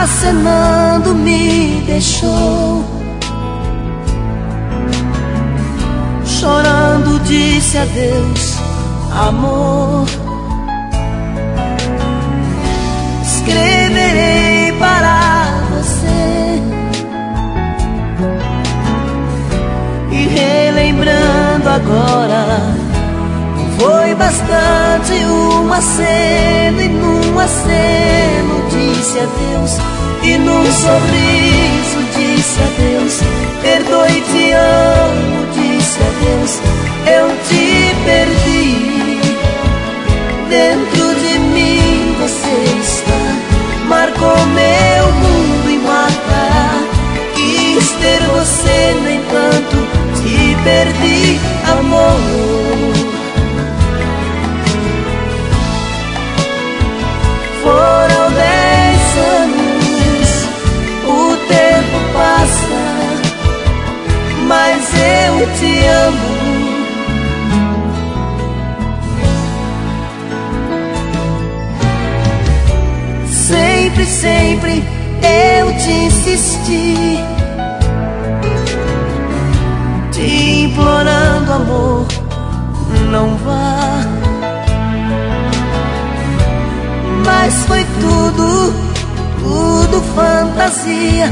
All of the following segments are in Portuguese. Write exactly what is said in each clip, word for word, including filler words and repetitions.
acenando me deixou. Chorando disse adeus, amor. Escreverei para você, e relembrando agora, não foi bastante um aceno, e num aceno disse adeus, e num sorriso disse adeus. Perdoe, te amo, disse adeus. Eu te perdi, dentro de mim você está. Marcou meu mundo e marcará. Quis ter você, no entanto te perdi, amor. Foram dez anos, o tempo passa, mas eu te amo. Sempre, sempre eu te insisti, te implorando, amor, não vá. Mas foi tudo, tudo fantasia,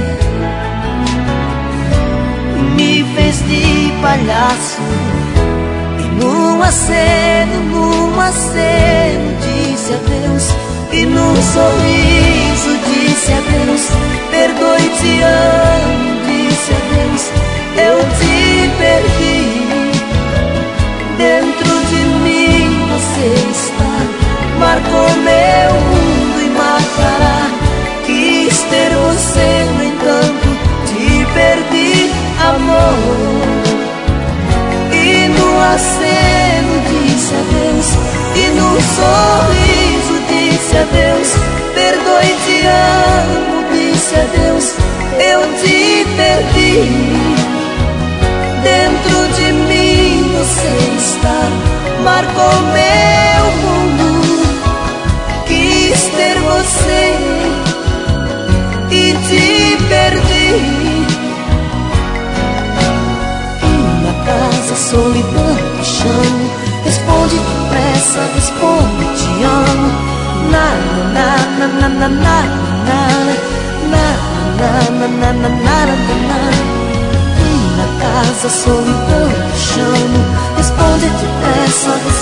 me fez de palhaço. E num aceno, num aceno disse adeus, e num sorriso disse adeus. Perdoe, te amo, disse adeus. Eu te perdi, dentro de mim você está. Marcou meu mundo e marcará. Quis ter você, no entanto te perdi, amor. E no aceno disse adeus, e no sorriso disse adeus. Perdoe, te amo, disse adeus. Eu te perdi, dentro de mim você está. Marcou meu mundo, quis ter você e te perdi. Na casa, solidão, paixão, responde depressa, responde, te amo. Na na na na na na na na na na na na. Na casa, solidão, paixão, responde depressa,